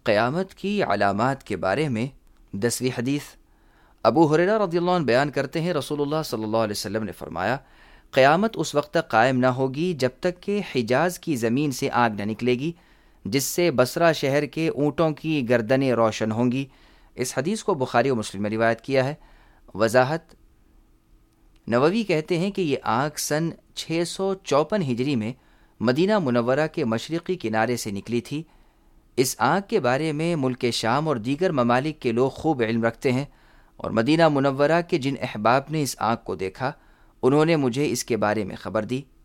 क़यामत की अलामात के बारे में 10वीं हदीस। अबू हुरैरा रज़ियल्लाहु अन्हु बयान करते हैं, रसूलुल्लाह सल्लल्लाहु अलैहि वसल्लम ने फरमाया, क़यामत उस वक्त तक कायम न होगी जब तक कि हिजाज़ की ज़मीन से आग न निकलेगी, जिससे बसरा शहर के ऊँटों की गर्दनें रोशन होंगी। इस हदीस को बुखारी और मुस्लिम में रिवायत किया है। वजाहत, नववी कहते हैं कि ये आग सन 654 हिजरी में मदीना मुनव्वरा के मशरिकी किनारे से निकली थी। इस आग के बारे में मुल्क शाम और दीगर ममालिक के लोग खूब इल्म रखते हैं, और मदीना मुनव्वरा के जिन अहबाब ने इस आग को देखा, उन्होंने मुझे इसके बारे में ख़बर दी।